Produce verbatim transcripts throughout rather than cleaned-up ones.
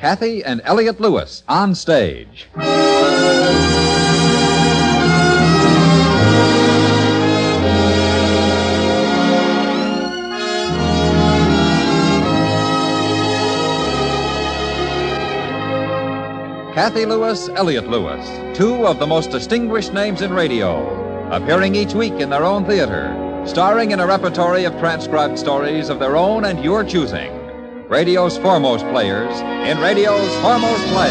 Kathy and Elliot Lewis on stage. Kathy Lewis, Elliot Lewis, two of the most distinguished names in radio, appearing each week in their own theater, starring in a repertory of transcribed stories of their own and your choosing. Radio's foremost players in radio's foremost play.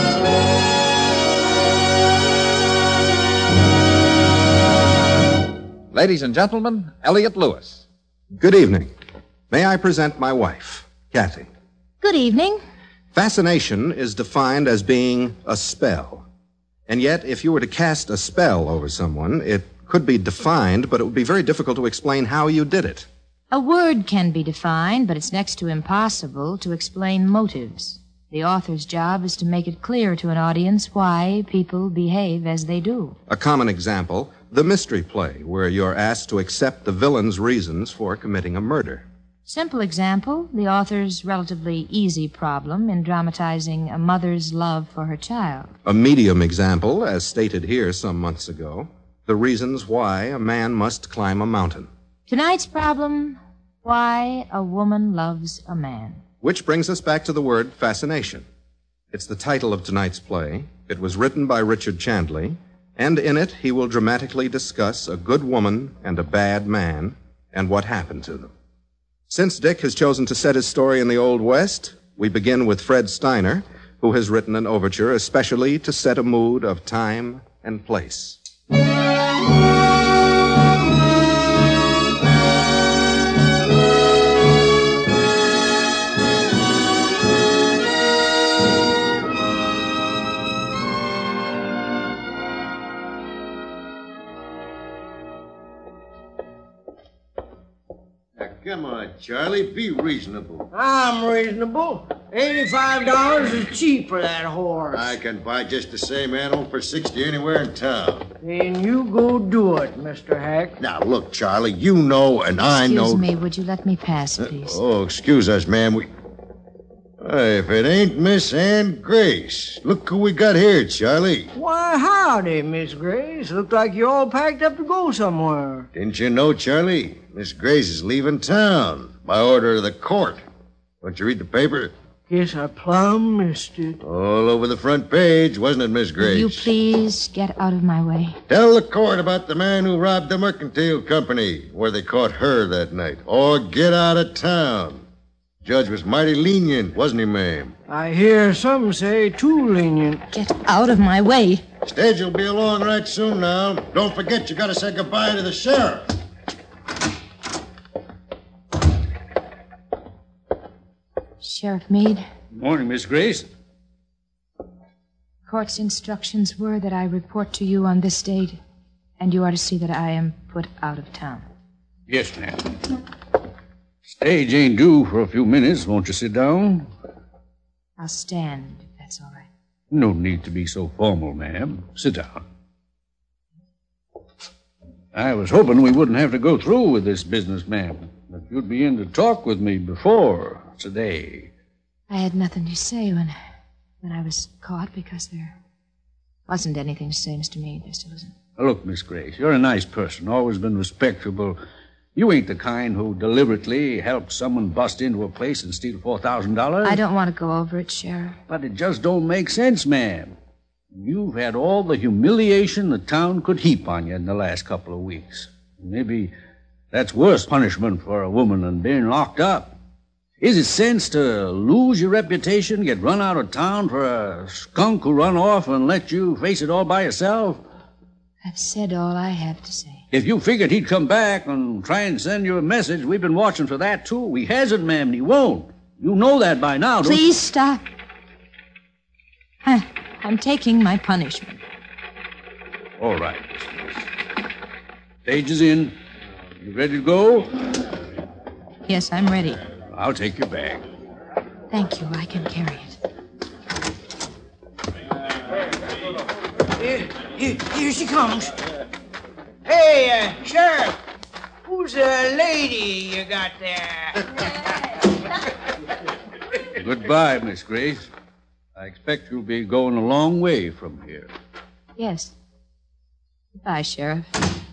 Ladies and gentlemen, Elliot Lewis. Good evening. May I present my wife, Kathy? Good evening. Fascination is defined as being a spell. And yet, if you were to cast a spell over someone, it could be defined, but it would be very difficult to explain how you did it. A word can be defined, but it's next to impossible to explain motives. The author's job is to make it clear to an audience why people behave as they do. A common example, the mystery play, where you're asked to accept the villain's reasons for committing a murder. Simple example, the author's relatively easy problem in dramatizing a mother's love for her child. A medium example, as stated here some months ago, the reasons why a man must climb a mountain. Tonight's problem, why a woman loves a man. Which brings us back to the word fascination. It's the title of tonight's play. It was written by Richard Chandley, and in it he will dramatically discuss a good woman and a bad man and what happened to them. Since Dick has chosen to set his story in the Old West, we begin with Fred Steiner, who has written an overture especially to set a mood of time and place. Come on, Charlie, be reasonable. I'm reasonable. eighty-five dollars is cheap for that horse. I can buy just the same animal for sixty anywhere in town. Then you go do it, Mister Hack. Now, look, Charlie, you know and I know... Excuse me, would you let me pass, please? Uh, oh, excuse us, ma'am. We... Hey, if it ain't Miss Ann Grace. Look who we got here, Charlie. Why, howdy, Miss Grace. Look like you're all packed up to go somewhere. Didn't you know, Charlie? Miss Grace is leaving town by order of the court. Don't you read the paper? Guess I plumb missed it. All over the front page, wasn't it, Miss Grace? Will you please get out of my way? Tell the court about the man who robbed the mercantile company where they caught her that night. Or get out of town. Judge was mighty lenient, wasn't he, ma'am? I hear some say too lenient. Get out of my way. Stage will be along right soon now. Don't forget you gotta say goodbye to the sheriff. Sheriff Meade. Morning, Miss Grace. Court's instructions were that I report to you on this date, and you are to see that I am put out of town. Yes, ma'am. Stage ain't due for a few minutes. Won't you sit down? I'll stand, if that's all right. No need to be so formal, ma'am. Sit down. I was hoping we wouldn't have to go through with this business, ma'am. That you'd be in to talk with me before today. I had nothing to say when, when I was caught because there wasn't anything to say, Mister Meade. There still isn't. Look, Miss Grace, you're a nice person, always been respectable. You ain't the kind who deliberately helps someone bust into a place and steal four thousand dollars. I don't want to go over it, Sheriff. But it just don't make sense, ma'am. You've had all the humiliation the town could heap on you in the last couple of weeks. Maybe that's worse punishment for a woman than being locked up. Is it sense to lose your reputation, get run out of town for a skunk who run off and let you face it all by yourself? I've said all I have to say. If you figured he'd come back and try and send you a message, we've been watching for that, too. He hasn't, ma'am, and he won't. You know that by now, don't you? Please stop. I'm taking my punishment. All right. Stage is in. You ready to go? Yes, I'm ready. I'll take your bag. Thank you. I can carry it. Here, here, here she comes. Hey, uh, Sheriff, who's the lady you got there? Goodbye, Miss Grace. I expect you'll be going a long way from here. Yes. Goodbye, Sheriff.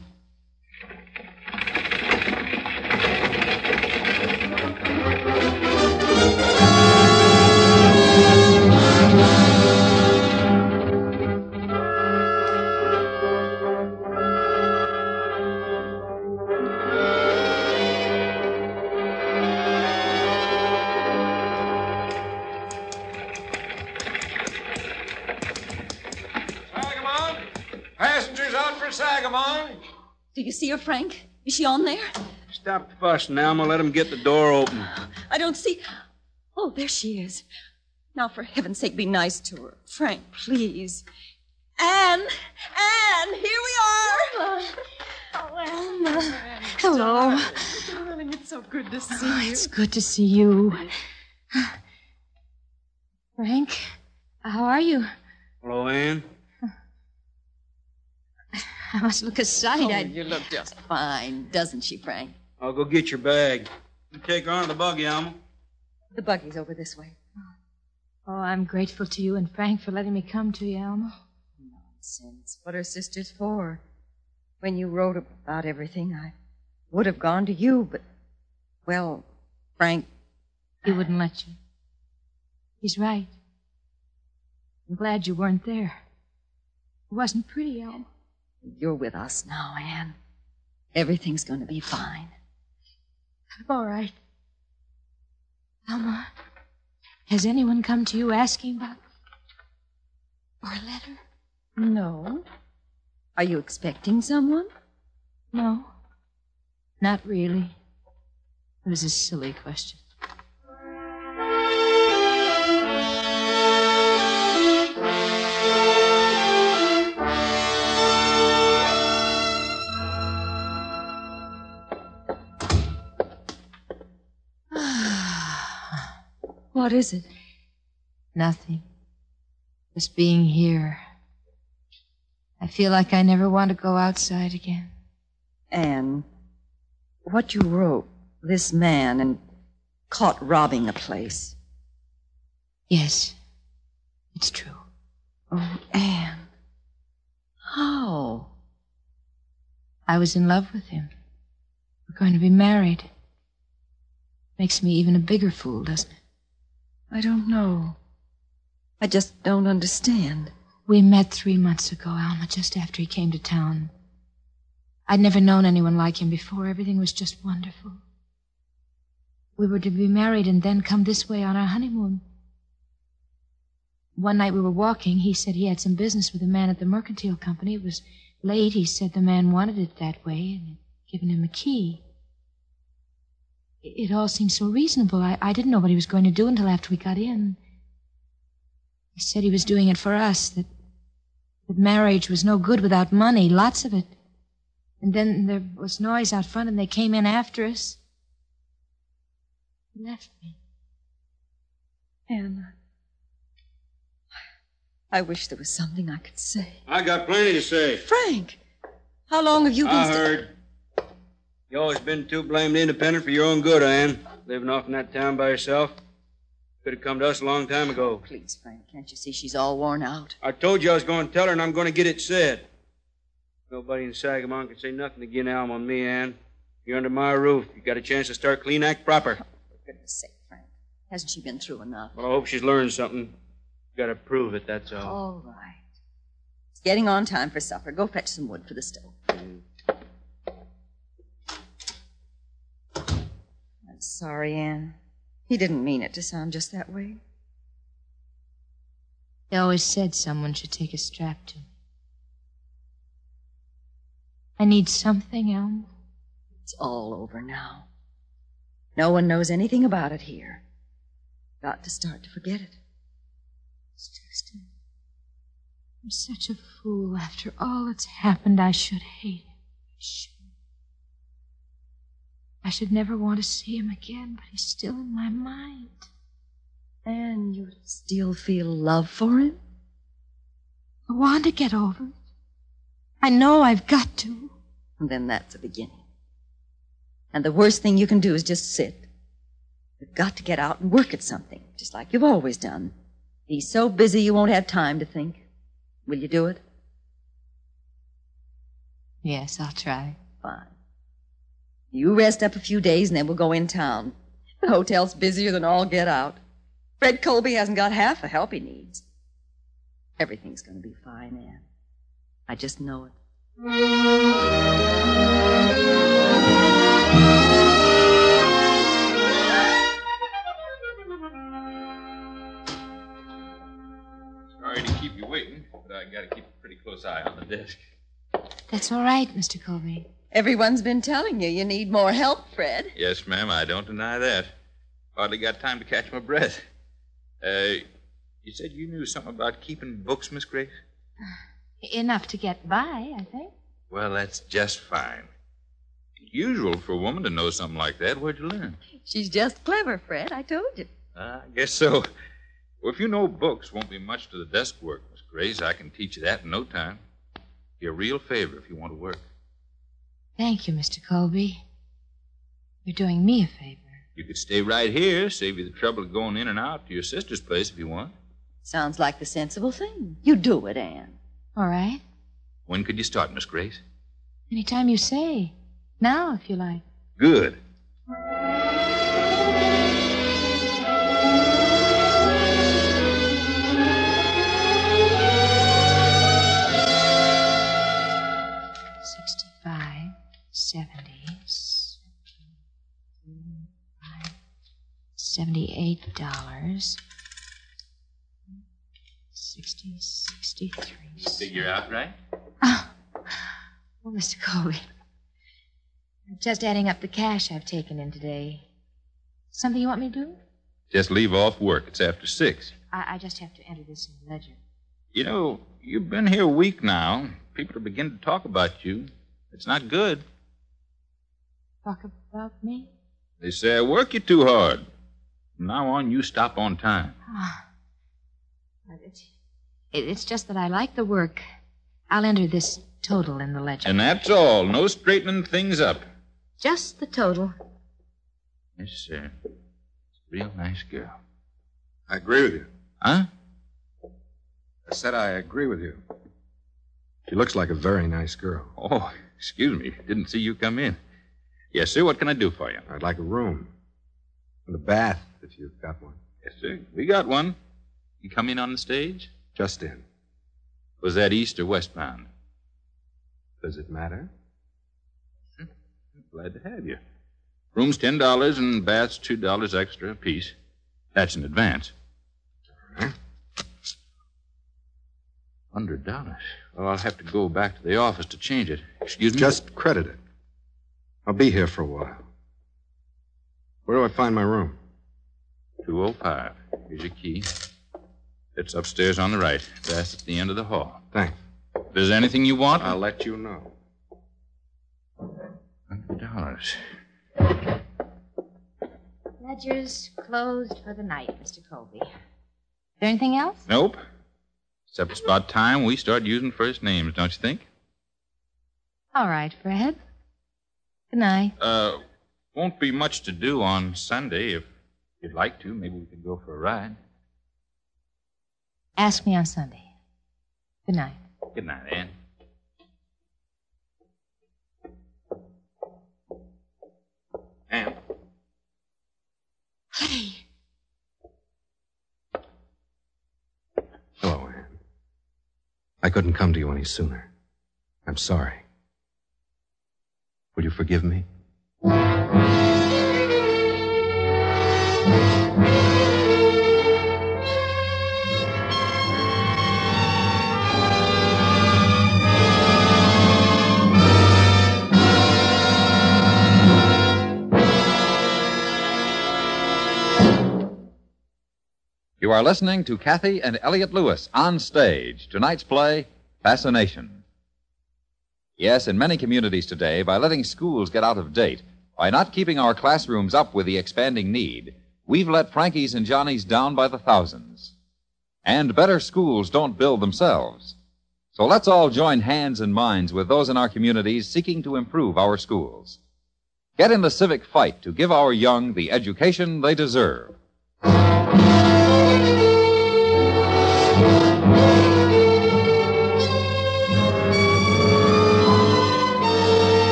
Do you see her, Frank? Is she on there? Stop fussing, Alma. Let him get the door open. I don't see... Oh, there she is. Now, for heaven's sake, be nice to her. Frank, please. Anne! Anne! Here we are! Oh, Alma. Hello. Darling, it's so good to see Oh, you. it's good to see you. Frank, how are you? Hello, Ann. I must look a sight. Oh, I'd... you look just fine, doesn't she, Frank? I'll go get your bag. You take her on the buggy, Alma. The buggy's over this way. Oh, I'm grateful to you and Frank for letting me come to you, Alma. Nonsense. What are sisters for? When you wrote about everything, I would have gone to you, but... Well, Frank... He wouldn't let you. He's right. I'm glad you weren't there. It wasn't pretty, Alma. You're with us now, Anne. Everything's going to be fine. I'm all right. Alma, has anyone come to you asking about... or a letter? No. Are you expecting someone? No. Not really. It was a silly question. What is it? Nothing. Just being here. I feel like I never want to go outside again. Anne, what you wrote, this man, and caught robbing a place. Yes, it's true. Oh, Anne. How? I was in love with him. We're going to be married. Makes me even a bigger fool, doesn't it? I don't know. I just don't understand. We met three months ago, Alma, just after he came to town. I'd never known anyone like him before. Everything was just wonderful. We were to be married and then come this way on our honeymoon. One night we were walking. He said he had some business with a man at the mercantile company. It was late. He said the man wanted it that way and had given him a key. It all seemed so reasonable. I, I didn't know what he was going to do until after we got in. He said he was doing it for us, that, that marriage was no good without money, lots of it. And then there was noise out front, and they came in after us. He left me. Anne, I wish there was something I could say. I got plenty to say. Frank, how long have you been... I st- heard. You always been too blamed independent for your own good, Ann. Living off in that town by yourself. Could have come to us a long time ago. Please, Frank, can't you see she's all worn out? I told you I was going to tell her, and I'm going to get it said. Nobody in Sagamon can say nothing against Alma and me, Ann. You're under my roof. You got a chance to start clean, act proper. For goodness sake, Frank. Hasn't she been through enough? Well, I hope she's learned something. Got to prove it, that's all. All right. It's getting on time for supper. Go fetch some wood for the stove. Mm. I'm sorry, Anne. He didn't mean it to sound just that way. They always said someone should take a strap to me. I need something, Elm. It's all over now. No one knows anything about it here. Got to start to forget it. It's just... A... I'm such a fool. After all that's happened, I should hate him. I should. I should never want to see him again, but he's still in my mind. And you still feel love for him? I want to get over it. I know I've got to. And then that's a beginning. And the worst thing you can do is just sit. You've got to get out and work at something, just like you've always done. He's so busy you won't have time to think. Will you do it? Yes, I'll try. Fine. You rest up a few days and then we'll go in town. The hotel's busier than all get out. Fred Colby hasn't got half the help he needs. Everything's going to be fine, Anne. I just know it. Sorry to keep you waiting, but I got to keep a pretty close eye on the desk. That's all right, Mister Colby. Everyone's been telling you you need more help, Fred. Yes, ma'am, I don't deny that. Hardly got time to catch my breath. Uh, you said you knew something about keeping books, Miss Grace? Enough to get by, I think. Well, that's just fine. Usual for a woman to know something like that. Where'd you learn? She's just clever, Fred. I told you. Uh, I guess so. Well, if you know books won't be much to the desk work, Miss Grace, I can teach you that in no time. Be a real favor if you want to work. Thank you, Mister Colby. You're doing me a favor. You could stay right here, save you the trouble of going in and out to your sister's place if you want. Sounds like the sensible thing. You do it, Anne. All right. When could you start, Miss Grace? Any time you say. Now, if you like. Good. Sixty-five, seventy, seventy-eight dollars. Sixty, sixty-three. Figure out right? Oh, well, Mister Colby. I'm just adding up the cash I've taken in today. Something you want me to do? Just leave off work. It's after six. I, I just have to enter this in the ledger. You know, you've been here a week now. People are beginning to talk about you. It's not good. Talk about me? They say I work you too hard. From now on, you stop on time. Oh. It's, it's just that I like the work. I'll enter this total in the ledger. And that's all. No straightening things up. Just the total. Yes, sir. It's a real nice girl. I agree with you. Huh? I said I agree with you. She looks like a very nice girl. Oh, excuse me. Didn't see you come in. Yes, sir. What can I do for you? I'd like a room. And a bath, if you've got one. Yes, sir. We got one. You come in on the stage? Just in. Was that east or westbound? Does it matter? Glad to have you. Room's ten dollars and bath's two dollars extra apiece. That's in advance. All right. Hundred dollars. Well, I'll have to go back to the office to change it. Excuse me? Just credit it. I'll be here for a while. Where do I find my room? two oh five. Here's your key. It's upstairs on the right. That's at the end of the hall. Thanks. If there's anything you want, I'll let you know. Hundred dollars. Ledger's closed for the night, Mister Colby. Is there anything else? Nope. Except it's about time we start using first names, don't you think? All right, Fred. Good night. Uh, won't be much to do on Sunday. If you'd like to, maybe we could go for a ride. Ask me on Sunday. Good night. Good night, Ann. Ann? Hey. Hello, Ann. I couldn't come to you any sooner. I'm sorry. Will you forgive me? You are listening to Kathy and Elliot Lewis on stage. Tonight's play, Fascination. Yes, in many communities today, by letting schools get out of date, by not keeping our classrooms up with the expanding need, we've let Frankies and Johnnies down by the thousands. And better schools don't build themselves. So let's all join hands and minds with those in our communities seeking to improve our schools. Get in the civic fight to give our young the education they deserve. Thank you.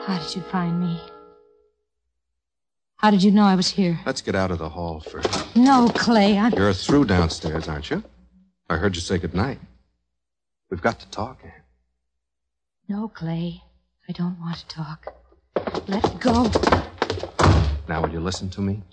How did you find me? How did you know I was here? Let's get out of the hall first. No, Clay, I'm... You're through downstairs, aren't you? I heard you say goodnight. We've got to talk, Anne. No, Clay. I don't want to talk. Let go. Now, will you listen to me?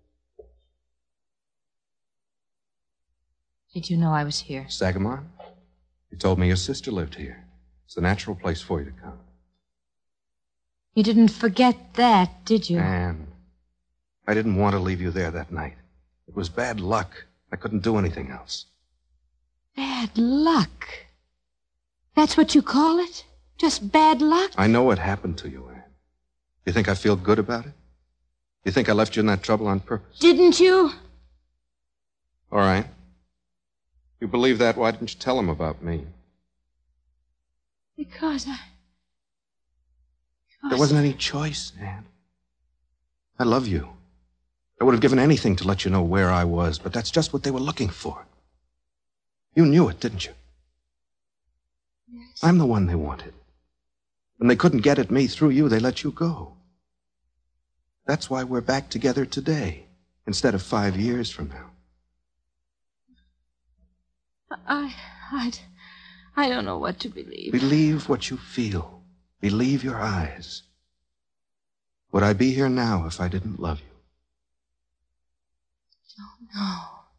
Did you know I was here? Sagamore, you told me your sister lived here. It's the natural place for you to come. You didn't forget that, did you? Anne, I didn't want to leave you there that night. It was bad luck. I couldn't do anything else. Bad luck? That's what you call it? Just bad luck? I know what happened to you, Anne. You think I feel good about it? You think I left you in that trouble on purpose? Didn't you? All right. You believe that, why didn't you tell him about me? Because I... Because There wasn't any choice, Anne. I love you. I would have given anything to let you know where I was, but that's just what they were looking for. You knew it, didn't you? Yes. I'm the one they wanted. When they couldn't get at me through you, they let you go. That's why we're back together today, instead of five years from now. I... I... I don't know what to believe. Believe what you feel. Believe your eyes. Would I be here now if I didn't love you? Don't know.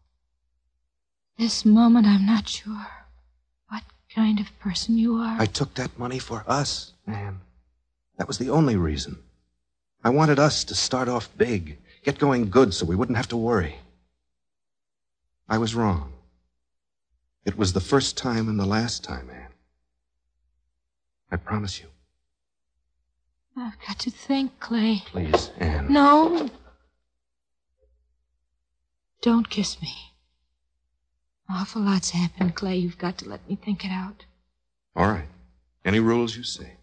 This moment, I'm not sure what kind of person you are. I took that money for us, Anne. That was the only reason. I wanted us to start off big, get going good so we wouldn't have to worry. I was wrong. It was the first time and the last time, Anne. I promise you. I've got to think, Clay. Please, Anne. No. Don't kiss me. Awful lot's happened, Clay. You've got to let me think it out. All right. Any rules you say.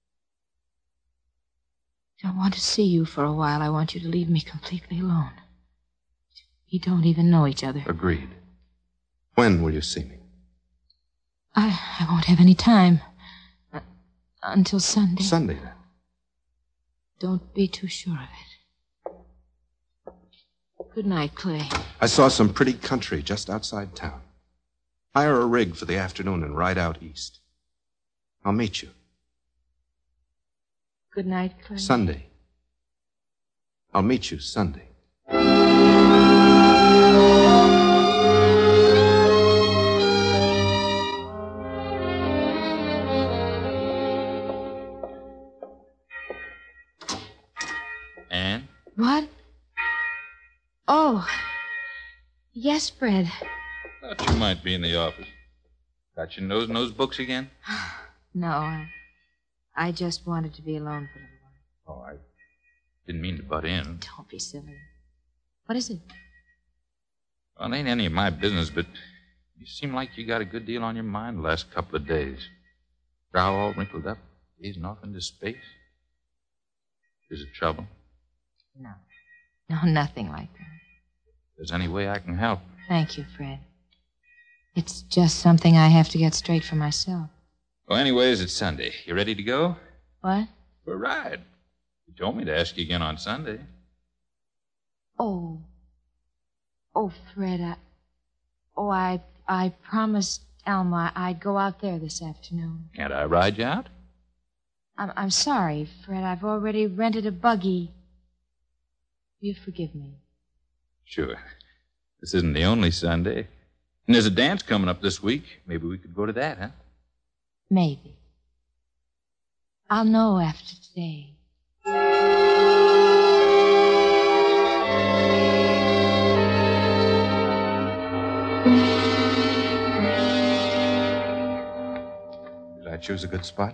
I don't want to see you for a while. I want you to leave me completely alone. We don't even know each other. Agreed. When will you see me? I, I won't have any time. Uh, until Sunday. Sunday, then. Don't be too sure of it. Good night, Clay. I saw some pretty country just outside town. Hire a rig for the afternoon and ride out east. I'll meet you. Good night, Clay. Sunday. I'll meet you Sunday. Anne? What? Oh. Yes, Fred. Thought you might be in the office. Got your nose in those books again? No, I, I just wanted to be alone for a little while. Oh, I didn't mean to butt in. Don't be silly. What is it? Well, it ain't any of my business, but you seem like you got a good deal on your mind the last couple of days. Brow all wrinkled up, gazing off into space. Is it trouble? No. No, nothing like that. If there's any way I can help. Thank you, Fred. It's just something I have to get straight for myself. Well, anyways, it's Sunday. You ready to go? What? For a ride. You told me to ask you again on Sunday. Oh. Oh, Fred, I... Oh, I... I promised Alma I'd go out there this afternoon. Can't I ride you out? I'm, I'm sorry, Fred. I've already rented a buggy. You forgive me. Sure. This isn't the only Sunday. And there's a dance coming up this week. Maybe we could go to that, huh? Maybe. I'll know after today. Did I choose a good spot?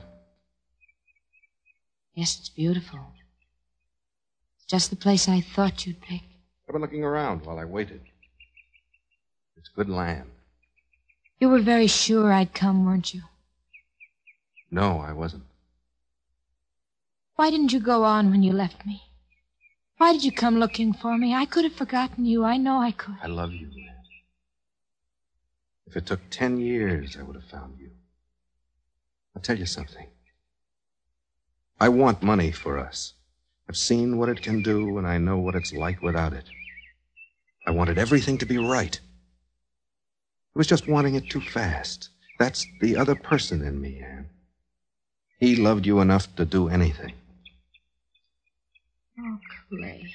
Yes, it's beautiful. It's just the place I thought you'd pick. I've been looking around while I waited. It's good land. You were very sure I'd come, weren't you? No, I wasn't. Why didn't you go on when you left me? Why did you come looking for me? I could have forgotten you. I know I could. I love you, Anne. If it took ten years, I would have found you. I'll tell you something. I want money for us. I've seen what it can do, and I know what it's like without it. I wanted everything to be right. I was just wanting it too fast. That's the other person in me, Anne. He loved you enough to do anything. Oh, Clay.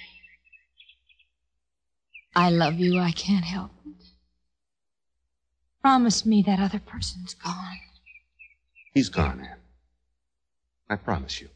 I love you. I can't help it. Promise me that other person's gone. He's gone, Anne. I promise you.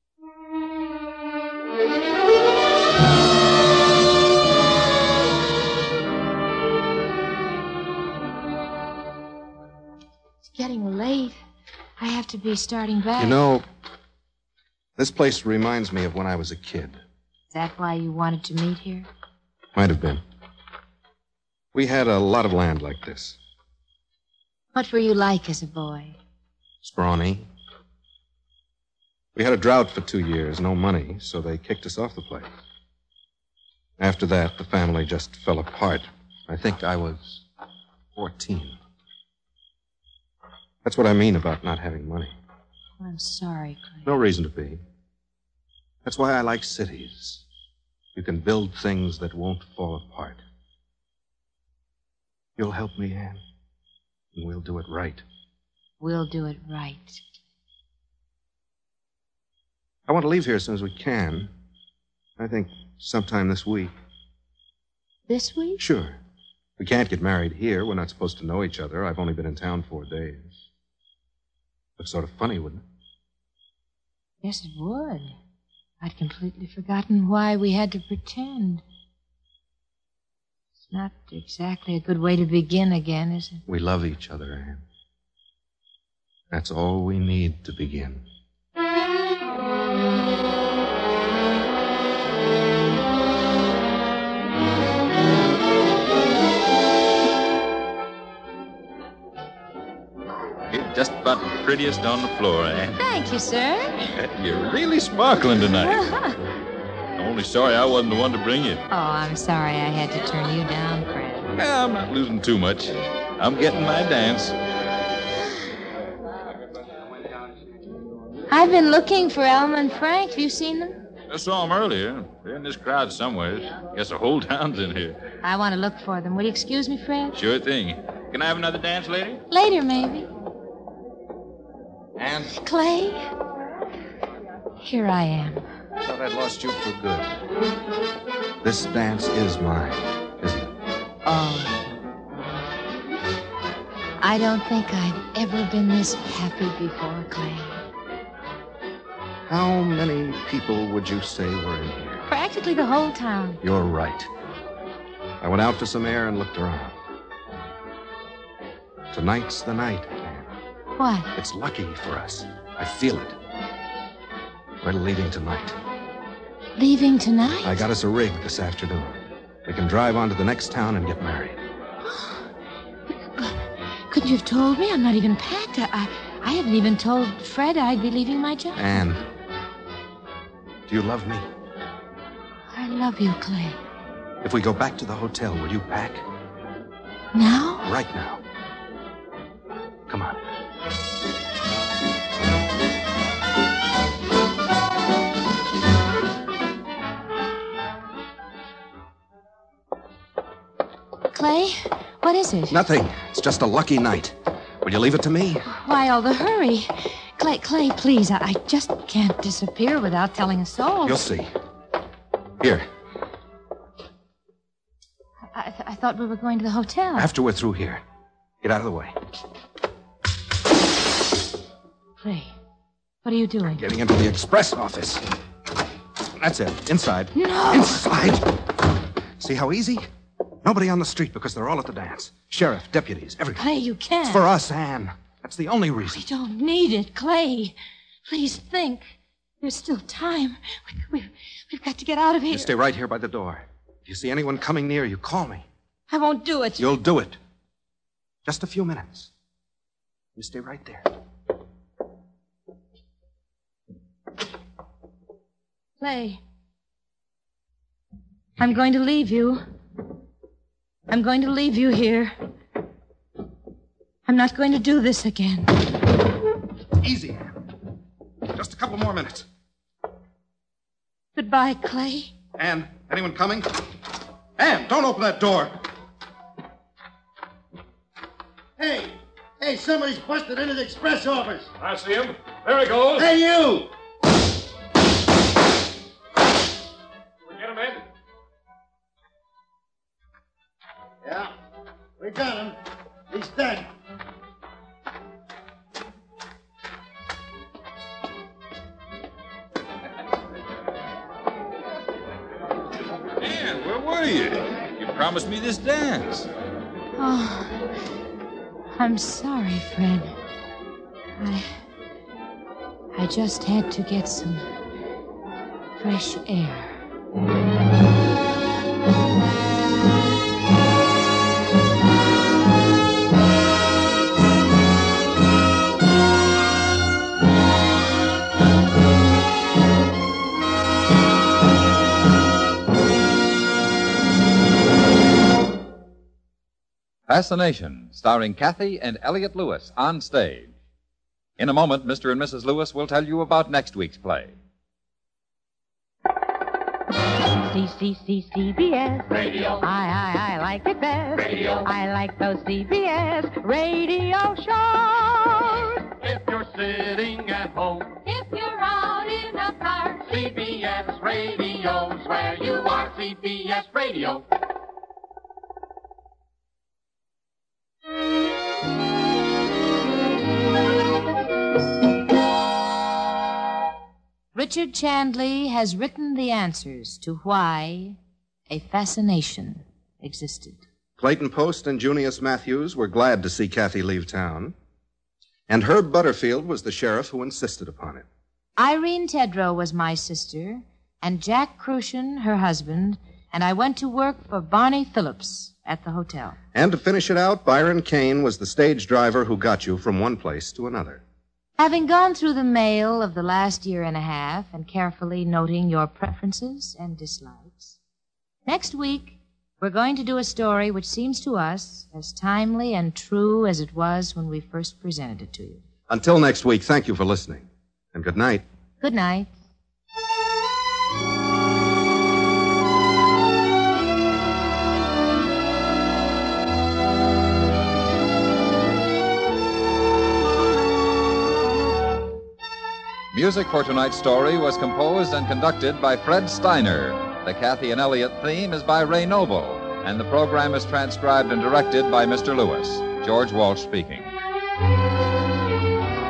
It's getting late. I have to be starting back. You know, this place reminds me of when I was a kid. Is that why you wanted to meet here? Might have been. We had a lot of land like this. What were you like as a boy? Scrawny. We had a drought for two years, no money, so they kicked us off the place. After that, the family just fell apart. I think I was fourteen. That's what I mean about not having money. I'm sorry, Clay. No reason to be. That's why I like cities. You can build things that won't fall apart. You'll help me, Anne, and we'll do it right. We'll do it right. I want to leave here as soon as we can. I think sometime this week. This week? Sure. We can't get married here. We're not supposed to know each other. I've only been in town four days. Looks sort of funny, wouldn't it? Yes, it would. I'd completely forgotten why we had to pretend. It's not exactly a good way to begin again, is it? We love each other, Anne. That's all we need to begin. You're just about the prettiest on the floor, Anne. Thank you, sir. You're really sparkling tonight. Uh-huh. I'm only sorry I wasn't the one to bring you. Oh, I'm sorry I had to turn you down, Fred. Well, I'm not losing too much. I'm getting my dance. I've been looking for Elma and Frank. Have you seen them? I saw them earlier. They're in this crowd somewhere. Guess the whole town's in here. I want to look for them. Will you excuse me, Fred? Sure thing. Can I have another dance later? Later, maybe. Anne? Clay? Here I am. I thought I'd lost you for good. This dance is mine, isn't it? Oh. I don't think I've ever been this happy before, Clay. How many people would you say were in here? Practically the whole town. You're right. I went out for some air and looked around. Tonight's the night, Anne. What? It's lucky for us. I feel it. We're leaving tonight. Leaving tonight? I got us a rig this afternoon. We can drive on to the next town and get married. Couldn't you have told me? I'm not even packed. I, I, I haven't even told Fred I'd be leaving my job. Anne, do you love me? I love you, Clay. If we go back to the hotel, will you pack? Now? Right now. Come on. Clay, what is it? Nothing. It's just a lucky night. Will you leave it to me? Why all the hurry? Clay, Clay, please, I, I just can't disappear without telling a soul. You'll see. Here. I, th- I thought we were going to the hotel. After we're through here. Get out of the way. Clay, what are you doing? Getting into the express office. That's it. Inside. No. Inside. See how easy? Nobody on the street because they're all at the dance. Sheriff, deputies, everything. Clay, you can't. It's for us, Anne. That's the only reason. We don't need it, Clay. Please think. There's still time. We, we, we've got to get out of here. You stay right here by the door. If you see anyone coming near you, call me. I won't do it. You'll do it. Just a few minutes. You stay right there. Clay. I'm going to leave you. I'm going to leave you here. I'm not going to do this again. Easy, Anne. Just a couple more minutes. Goodbye, Clay. Ann, anyone coming? Ann, don't open that door. Hey, hey, somebody's busted into the express office. I see him. There he goes. Hey, you! We get him, Ed? Yeah, we got him. He's dead. Ann, where were you? You promised me this dance. Oh, I'm sorry, Fred. I... I just had to get some fresh air. Fascination, starring Kathy and Elliot Lewis on stage. In a moment, Mister and Missus Lewis will tell you about next week's play. C C C C B S Radio. I, I, I like it best. Radio. I like those C B S radio shows. If you're sitting at home, If you're out in the park, C B S Radio's where you are. C B S Radio. Richard Chandley has written the answers to why a fascination existed. Clayton Post and Junius Matthews were glad to see Kathy leave town. And Herb Butterfield was the sheriff who insisted upon it. Irene Tedrow was my sister, and Jack Crucian, her husband, and I went to work for Barney Phillips at the hotel. And to finish it out, Byron Kane was the stage driver who got you from one place to another. Having gone through the mail of the last year and a half and carefully noting your preferences and dislikes, next week we're going to do a story which seems to us as timely and true as it was when we first presented it to you. Until next week, thank you for listening. And good night. Good night. Music for tonight's story was composed and conducted by Fred Steiner. The Kathy and Elliot theme is by Ray Noble, and the program is transcribed and directed by Mister Lewis. George Walsh speaking.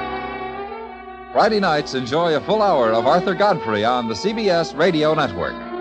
Friday nights, enjoy a full hour of Arthur Godfrey on the C B S Radio Network.